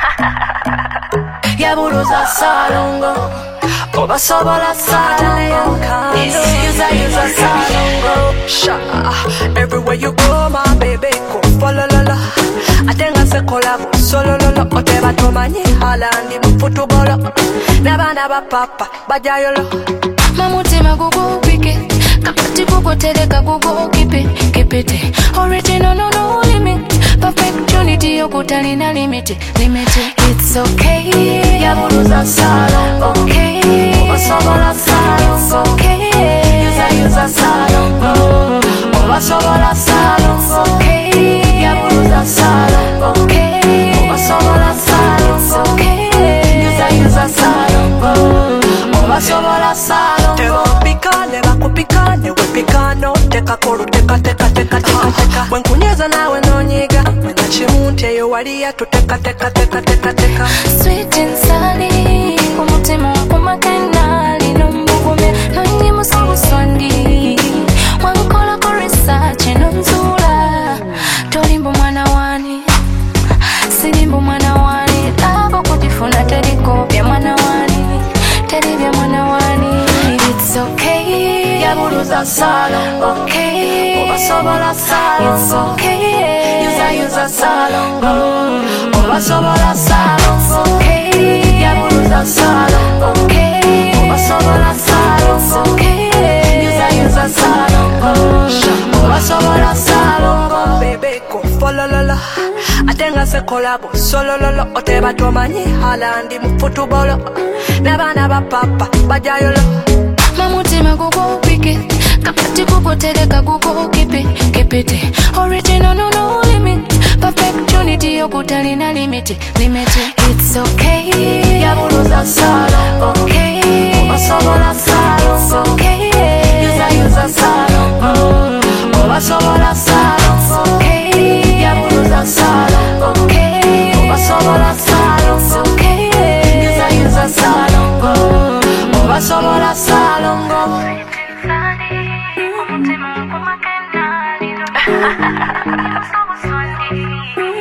Yaburuza salongo oba sobola salongo Yuza salongo Sha, everywhere you go my baby go follow lolo Atenga se kolabo solo lolo Oteba tomanyi halandi mfutubolo Nabana ba papa bajayolo Mamutima gugu pike Kapati gugu tereka gugu kipite Original no limit Perfect unity yokutali na limit It's okay Yaburuza salongo Okay Obasobola salongo Okay Yuza salongo Obasobola salongo Okay Yaburuza salongo Okay Obasobola salongo Okay Yuza salongo Obasobola salongo Tewa pikane bakupikane wepikano Teka koru teka Wenkunyeza nawe nonyiga Mena chimunte yo waliya tuteka Sweet and sunny Umutima wakumakena Lino mbugume Nonyi musawu swandi Wankola ko research Nonzula Tolimbo mwana wani Silimbo mwana wani Labo kujifuna teriko Bya mwana wani Teribya mwana wani It's okay Yaburuza salongo Okay Obasobola salongo It's okay Yuza salongo Obasobola salongo Okay Yaburuza salongo Okay Obasobola salongo Okay Yuza salongo Obasobola salongo Baby go follow lolo Atenga se kolabo solo lolo Oteba tomanyi halandi mfutubolo Nabana ba papa bajayolo Mamutima gugu pike Kapati gugu tereka gugu kipite Original no limit Perfect unity yokutali na limit It's okay Yaburuza salongo Okay Obasobola salongo Okay Yuza salongo Obasobola salongo Okay Yaburuza salongo Okay Obasobola salongo Okay Yuza salongo Obasobola salongo Umutima wakumakena Lino